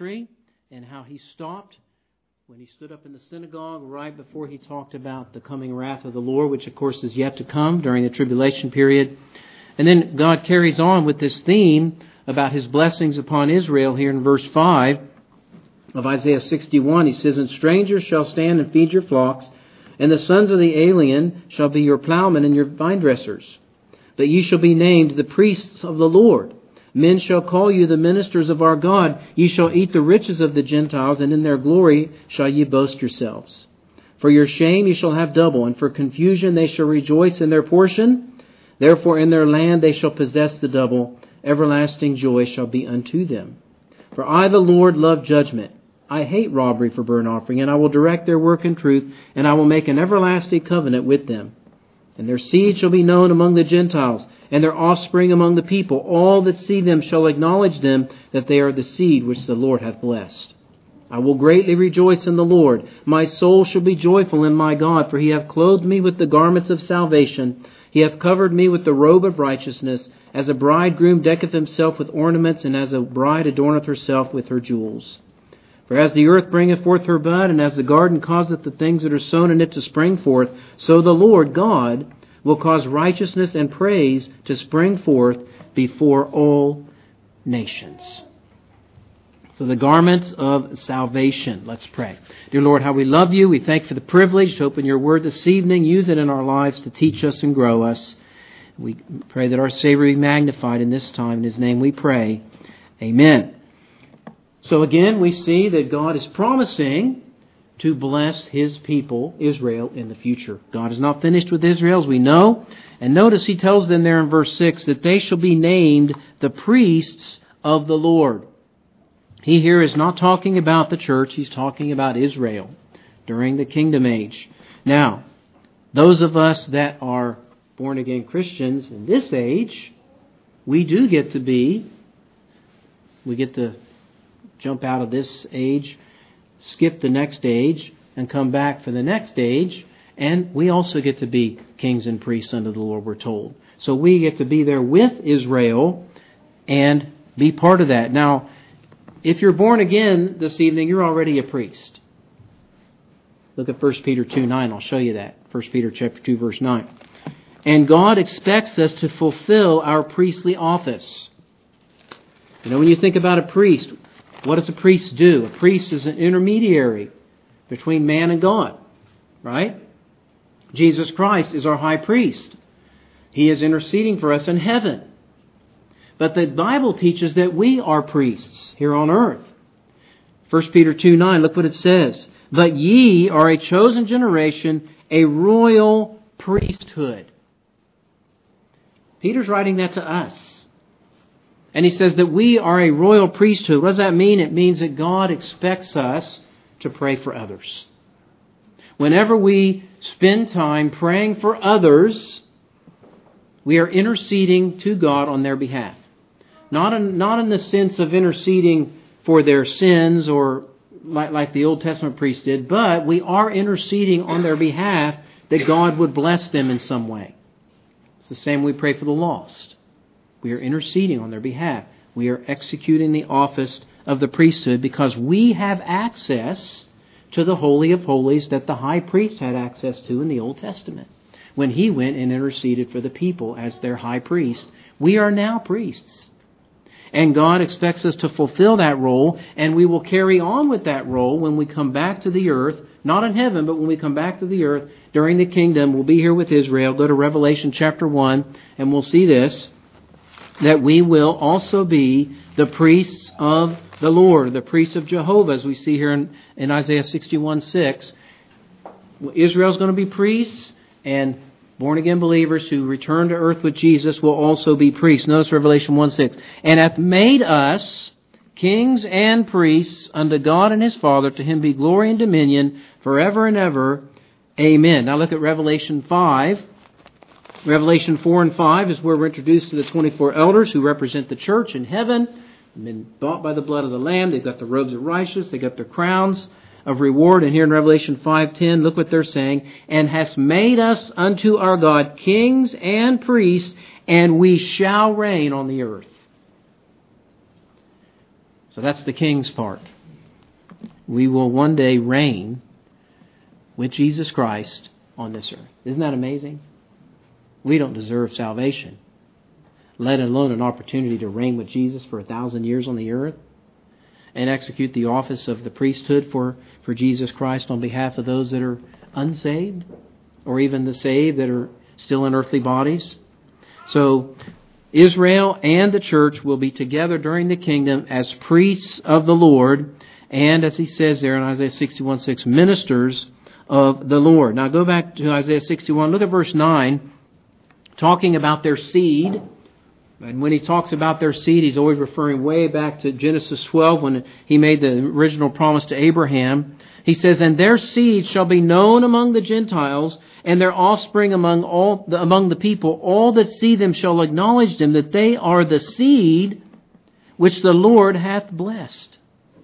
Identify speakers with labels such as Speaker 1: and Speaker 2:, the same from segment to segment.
Speaker 1: ministry and how he stopped when he stood up in the synagogue right before he talked about the coming wrath of the Lord, which of course is yet to come during the tribulation period. And then God carries on with this theme about His blessings upon Israel here in verse 5 of Isaiah 61. He says, "And strangers shall stand and feed your flocks, and the sons of the alien shall be your plowmen and your vine dressers. But ye shall be named the priests of the Lord. Men shall call you the ministers of our God. Ye shall eat the riches of the Gentiles, and in their glory shall ye boast yourselves. For your shame ye shall have double, and for confusion they shall rejoice in their portion. Therefore in their land they shall possess the double. Everlasting joy shall be unto them. For I, the Lord, love judgment. I hate robbery for burnt offering, and I will direct their work in truth, and I will make an everlasting covenant with them. And their seed shall be known among the Gentiles, and their offspring among the people. All that see them shall acknowledge them, that they are the seed which the Lord hath blessed. I will greatly rejoice in the Lord. My soul shall be joyful in my God, for He hath clothed me with the garments of salvation. He hath covered me with the robe of righteousness, as a bridegroom decketh himself with ornaments, and as a bride adorneth herself with her jewels. For as the earth bringeth forth her bud, and as the garden causeth the things that are sown in it to spring forth, so the Lord God will cause righteousness and praise to spring forth before all nations." So the garments of salvation. Let's pray. Dear Lord, how we love You. We thank You for the privilege to open Your Word this evening. Use it in our lives to teach us and grow us. We pray that our Savior be magnified in this time. In His name we pray. Amen. So again, we see that God is promising to bless His people, Israel, in the future. God is not finished with Israel, as we know. And notice He tells them there in verse 6 that they shall be named the priests of the Lord. He here is not talking about the church. He's talking about Israel during the kingdom age. Now, those of us that are born-again Christians in this age, we get to jump out of this age, skip the next age, and come back for the next age. And we also get to be kings and priests unto the Lord, we're told. So we get to be there with Israel and be part of that. Now, if you're born again this evening, you're already a priest. Look at 1 Peter 2:9. I'll show you that. 1 Peter chapter 2, verse 9. And God expects us to fulfill our priestly office. You know, when you think about a priest, what does a priest do? A priest is an intermediary between man and God, right? Jesus Christ is our high priest. He is interceding for us in heaven. But the Bible teaches that we are priests here on earth. 1 Peter 2:9, look what it says. But ye are a chosen generation, a royal priesthood. Peter's writing that to us. And he says that we are a royal priesthood. What does that mean? It means that God expects us to pray for others. Whenever we spend time praying for others, we are interceding to God on their behalf. Not in the sense of interceding for their sins or like the Old Testament priest did, but we are interceding on their behalf that God would bless them in some way. It's the same we pray for the lost. We are interceding on their behalf. We are executing the office of the priesthood because we have access to the Holy of Holies that the high priest had access to in the Old Testament. When he went and interceded for the people as their high priest, we are now priests. And God expects us to fulfill that role, and we will carry on with that role when we come back to the earth, not in heaven, but when we come back to the earth during the kingdom. We'll be here with Israel. Go to Revelation chapter 1, and we'll see this, that we will also be the priests of the Lord, the priests of Jehovah, as we see here in Isaiah 61:6. Israel's going to be priests, and born-again believers who return to earth with Jesus will also be priests. Notice Revelation 1:6. And hath made us kings and priests unto God and His Father. To Him be glory and dominion forever and ever. Amen. Now look at Revelation 5. Revelation 4 and 5 is where we're introduced to the 24 elders who represent the church in heaven. They've been bought by the blood of the Lamb. They've got the robes of righteousness. They've got their crowns of reward. And here in Revelation 5:10, look what they're saying. And hast made us unto our God kings and priests, and we shall reign on the earth. So that's the king's part. We will one day reign with Jesus Christ on this earth. Isn't that amazing? We don't deserve salvation, let alone an opportunity to reign with Jesus for 1,000 years on the earth and execute the office of the priesthood for Jesus Christ on behalf of those that are unsaved or even the saved that are still in earthly bodies. So Israel and the church will be together during the kingdom as priests of the Lord and, as he says there in Isaiah 61:6, ministers of the Lord. Now go back to Isaiah 61. Look at verse 9, talking about their seed. And when he talks about their seed, he's always referring way back to Genesis 12 when he made the original promise to Abraham. He says, "And their seed shall be known among the Gentiles, and their offspring among the people. All that see them shall acknowledge them, that they are the seed which the Lord hath blessed."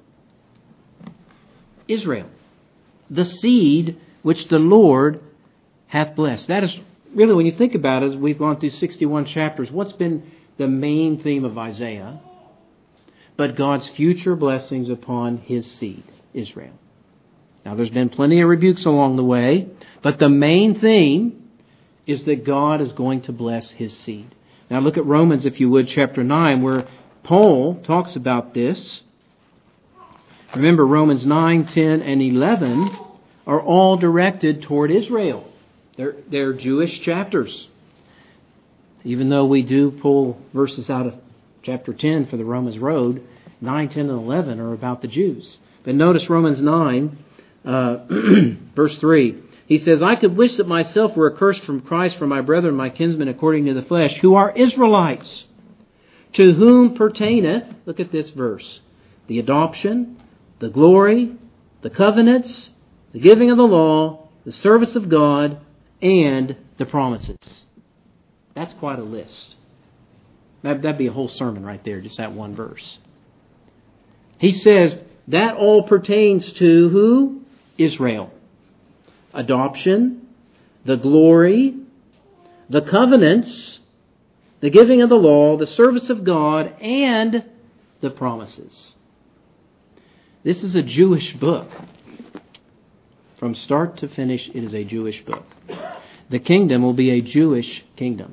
Speaker 1: Israel, the seed which the Lord hath blessed. That is really, when you think about it, as we've gone through 61 chapters, what's been the main theme of Isaiah? But God's future blessings upon His seed, Israel. Now, there's been plenty of rebukes along the way, but the main theme is that God is going to bless His seed. Now, look at Romans, if you would, chapter 9, where Paul talks about this. Remember, Romans 9, 10, and 11 are all directed toward Israel. They're Jewish chapters. Even though we do pull verses out of chapter 10 for the Romans road, 9, 10, and 11 are about the Jews. But notice Romans 9, verse 3. He says, "I could wish that myself were accursed from Christ for my brethren, my kinsmen according to the flesh, who are Israelites, to whom pertaineth," look at this verse, "the adoption, the glory, the covenants, the giving of the law, the service of God, and the promises." That's quite a list. That'd be a whole sermon right there, just that one verse. He says that all pertains to who? Israel. Adoption, the glory, the covenants, the giving of the law, the service of God, and the promises. This is a Jewish book. From start to finish, it is a Jewish book. The kingdom will be a Jewish kingdom.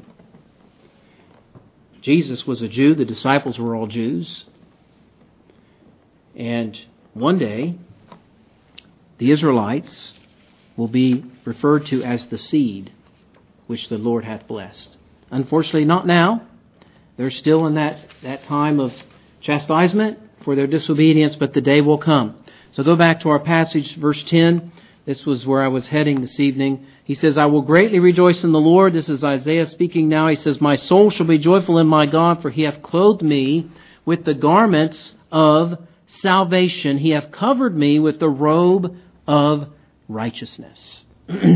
Speaker 1: Jesus was a Jew. The disciples were all Jews. And one day, the Israelites will be referred to as the seed which the Lord hath blessed. Unfortunately, not now. They're still in that time of chastisement for their disobedience, but the day will come. So go back to our passage, verse 10. This was where I was heading this evening. He says, "I will greatly rejoice in the Lord." This is Isaiah speaking now. He says, "My soul shall be joyful in my God, for He hath clothed me with the garments of salvation. He hath covered me with the robe of righteousness."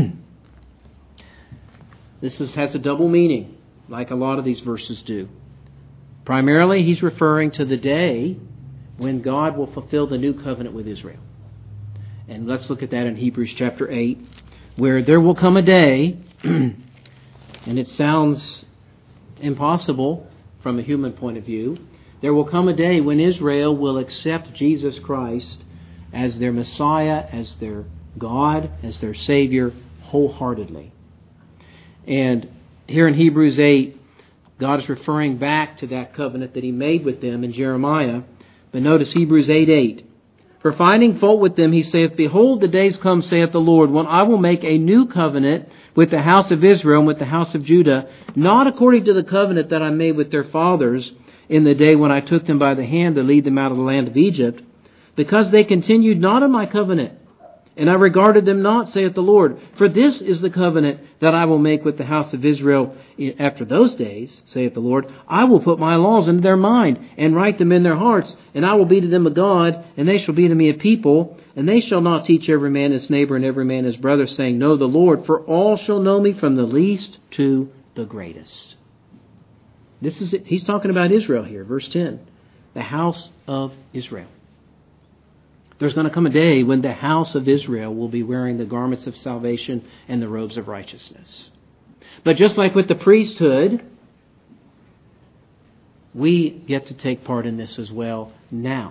Speaker 1: This has a double meaning, like a lot of these verses do. Primarily, he's referring to the day when God will fulfill the new covenant with Israel. And let's look at that in Hebrews chapter 8, where there will come a day, and it sounds impossible from a human point of view, there will come a day when Israel will accept Jesus Christ as their Messiah, as their God, as their Savior, wholeheartedly. And here in Hebrews 8, God is referring back to that covenant that He made with them in Jeremiah. But notice Hebrews 8:8. "For finding fault with them, He saith, Behold, the days come, saith the Lord, when I will make a new covenant with the house of Israel and with the house of Judah, not according to the covenant that I made with their fathers in the day when I took them by the hand to lead them out of the land of Egypt, because they continued not in my covenant, and I regarded them not, saith the Lord. For this is the covenant that I will make with the house of Israel after those days, saith the Lord. I will put my laws into their mind, and write them in their hearts, and I will be to them a God, and they shall be to me a people. And they shall not teach every man his neighbor and every man his brother, saying, Know the Lord, for all shall know me, from the least to the greatest." This is it. He's talking about Israel here, verse 10. The house of Israel. There's going to come a day when the house of Israel will be wearing the garments of salvation and the robes of righteousness. But just like with the priesthood, we get to take part in this as well now.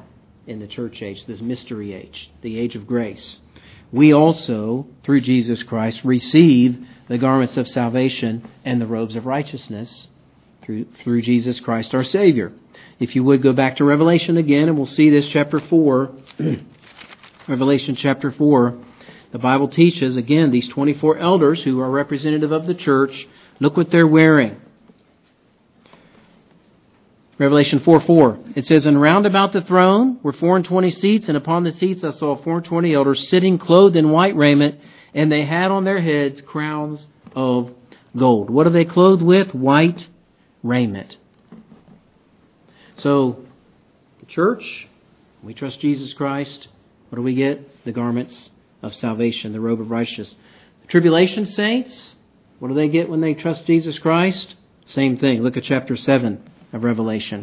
Speaker 1: in the church age, this mystery age, the age of grace. We also, through Jesus Christ, receive the garments of salvation and the robes of righteousness through Jesus Christ our Savior. If you would go back to Revelation again, and we'll see this chapter 4. Revelation chapter 4. The Bible teaches, again, these 24 elders who are representative of the church. Look what they're wearing. Revelation 4:4. It says, "And round about the throne were 24 seats, and upon the seats I saw 24 elders sitting clothed in white raiment, and they had on their heads crowns of gold." What are they clothed with? White raiment. So, the church, we trust Jesus Christ. What do we get? The garments of salvation, the robe of righteousness. The tribulation saints, what do they get when they trust Jesus Christ? Same thing. Look at chapter 7 of Revelation.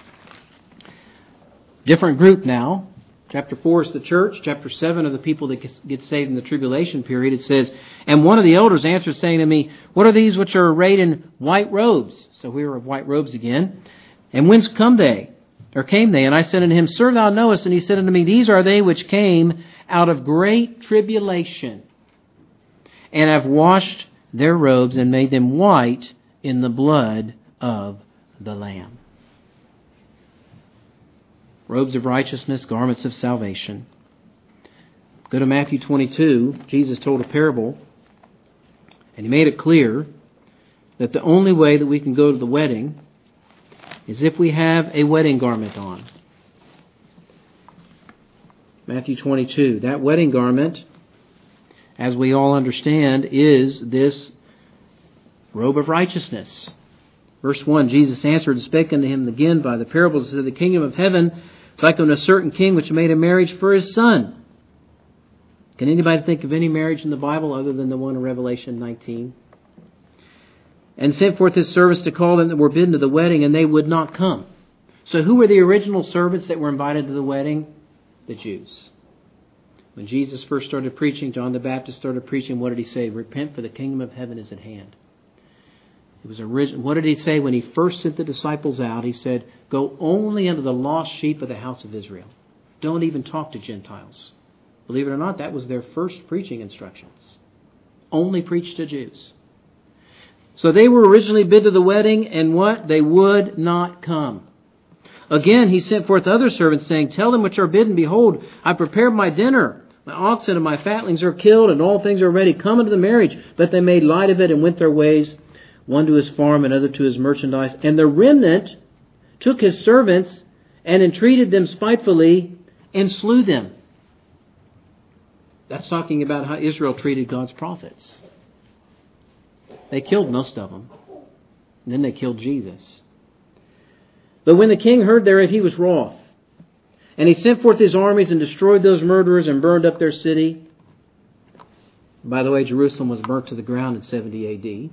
Speaker 1: Different group now. Chapter 4 is the church. Chapter 7 are the people that get saved in the tribulation period. It says, "And one of the elders answered, saying to me, What are these which are arrayed in white robes?" So we are of white robes again. "And whence came they? And I said unto him, Sir, thou knowest. And he said unto me, These are they which came out of great tribulation, and have washed their robes and made them white in the blood of the Lamb." Robes of righteousness, garments of salvation. Go to Matthew 22. Jesus told a parable, and he made it clear that the only way that we can go to the wedding is if we have a wedding garment on. Matthew 22. That wedding garment, as we all understand, is this robe of righteousness. Verse 1, Jesus answered and spake unto him again by the parables, and said, "The kingdom of heaven is like unto a certain king which made a marriage for his son." Can anybody think of any marriage in the Bible other than the one in Revelation 19? "And sent forth his servants to call them that were bidden to the wedding, and they would not come." So who were the original servants that were invited to the wedding? The Jews. When Jesus first started preaching, John the Baptist started preaching, what did he say? "Repent, for the kingdom of heaven is at hand." It was original. What did he say when he first sent the disciples out? He said, "Go only unto the lost sheep of the house of Israel. Don't even talk to Gentiles." Believe it or not, that was their first preaching instructions. Only preach to Jews. So they were originally bid to the wedding, and what? They would not come. Again, he sent forth other servants, saying, "Tell them which are bidden, Behold, I prepared my dinner. My oxen and my fatlings are killed, and all things are ready. Come unto the marriage." But they made light of it and went their ways, one to his farm, another to his merchandise. And the remnant took his servants and entreated them spitefully and slew them. That's talking about how Israel treated God's prophets. They killed most of them. And then they killed Jesus. But when the king heard thereof, he was wroth. And he sent forth his armies and destroyed those murderers and burned up their city. By the way, Jerusalem was burnt to the ground in 70 A.D.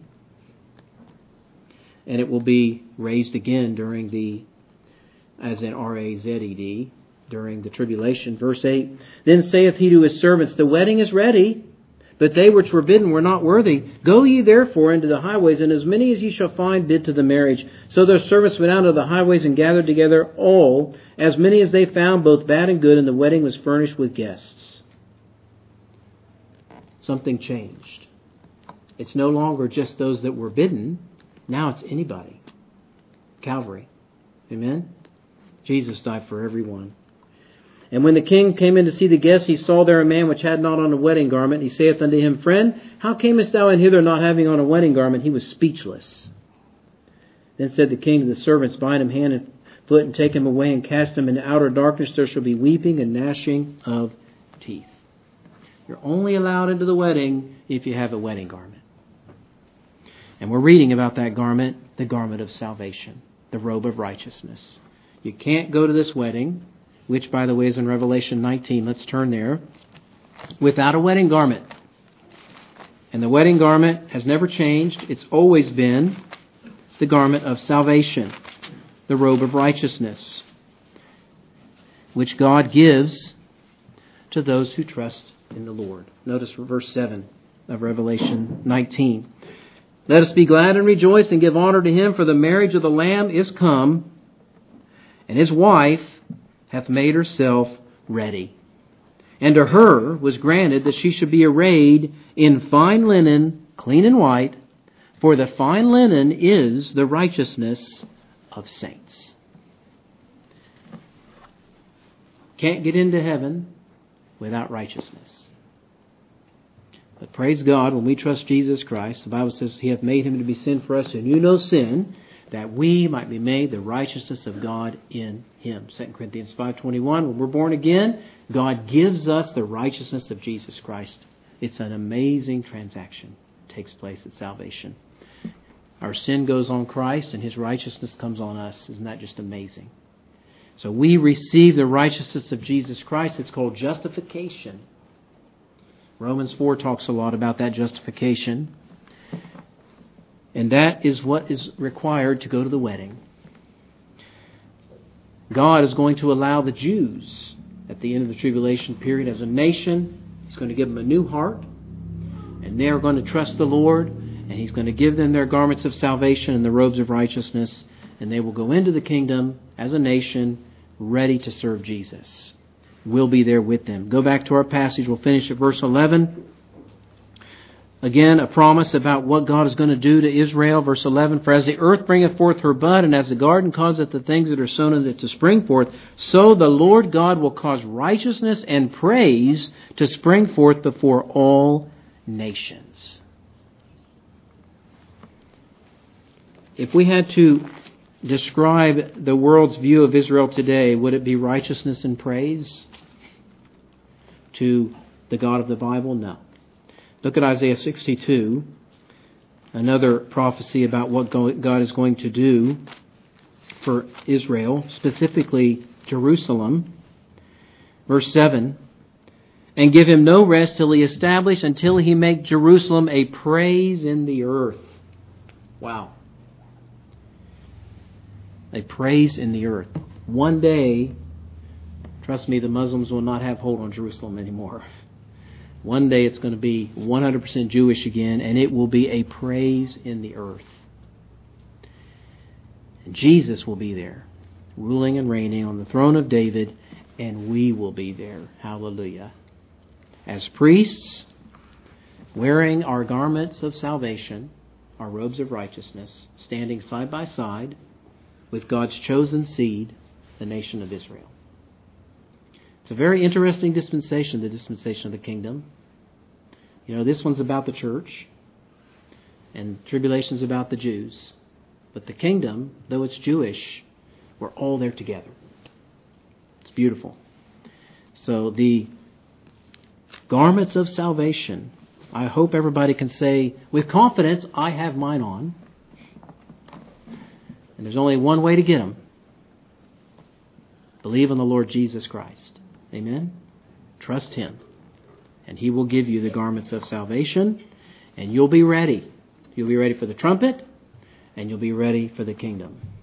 Speaker 1: And it will be raised again during as in R-A-Z-E-D, during the tribulation. Verse 8, "Then saith he to his servants, The wedding is ready, but they which were bidden were not worthy. Go ye therefore into the highways, and as many as ye shall find, bid to the marriage. So their servants went out of the highways and gathered together all, as many as they found, both bad and good, and the wedding was furnished with guests." Something changed. It's no longer just those that were bidden. Now it's anybody. Calvary. Amen? Jesus died for everyone. "And when the king came in to see the guests, he saw there a man which had not on a wedding garment. He saith unto him, Friend, how camest thou in hither not having on a wedding garment? He was speechless. Then said the king to the servants, Bind him hand and foot, and take him away, and cast him into outer darkness. There shall be weeping and gnashing of teeth." You're only allowed into the wedding if you have a wedding garment. And we're reading about that garment, the garment of salvation, the robe of righteousness. You can't go to this wedding, which, by the way, is in Revelation 19. Let's turn there. Without a wedding garment. And the wedding garment has never changed. It's always been the garment of salvation, the robe of righteousness, which God gives to those who trust in the Lord. Notice verse 7 of Revelation 19. "Let us be glad and rejoice and give honor to him, for the marriage of the Lamb is come, and his wife hath made herself ready. And to her was granted that she should be arrayed in fine linen, clean and white, for the fine linen is the righteousness of saints. Can't get into heaven without righteousness. But praise God, when we trust Jesus Christ, the Bible says He hath made Him to be sin for us who knew no sin, that we might be made the righteousness of God in Him. 2 Corinthians 5:21, when we're born again, God gives us the righteousness of Jesus Christ. It's an amazing transaction that takes place at salvation. Our sin goes on Christ and His righteousness comes on us. Isn't that just amazing? So we receive the righteousness of Jesus Christ. It's called justification. Romans 4 talks a lot about that justification. And that is what is required to go to the wedding. God is going to allow the Jews at the end of the tribulation period as a nation. He's going to give them a new heart. And they are going to trust the Lord. And He's going to give them their garments of salvation and the robes of righteousness. And they will go into the kingdom as a nation ready to serve Jesus. We'll be there with them. Go back to our passage. We'll finish at verse 11. Again, a promise about what God is going to do to Israel. Verse 11, for as the earth bringeth forth her bud, and as the garden causeth the things that are sown in it to spring forth, so the Lord God will cause righteousness and praise to spring forth before all nations. If we had to describe the world's view of Israel today, would it be righteousness and praise to the God of the Bible? No. Look at Isaiah 62, another prophecy about what God is going to do for Israel, specifically Jerusalem. Verse 7, and give him no rest till he establish, until he make Jerusalem a praise in the earth. Wow. A praise in the earth. One day, trust me, the Muslims will not have hold on Jerusalem anymore. One day it's going to be 100% Jewish again, and it will be a praise in the earth. And Jesus will be there, ruling and reigning on the throne of David, and we will be there. Hallelujah. As priests, wearing our garments of salvation, our robes of righteousness, standing side by side with God's chosen seed, the nation of Israel. It's a very interesting dispensation, the dispensation of the kingdom. You know, this one's about the church, and tribulation's about the Jews. But the kingdom, though it's Jewish, we're all there together. It's beautiful. So the garments of salvation, I hope everybody can say with confidence, I have mine on. And there's only one way to get them. Believe in the Lord Jesus Christ. Amen? Trust Him. And He will give you the garments of salvation. And you'll be ready. You'll be ready for the trumpet. And you'll be ready for the kingdom.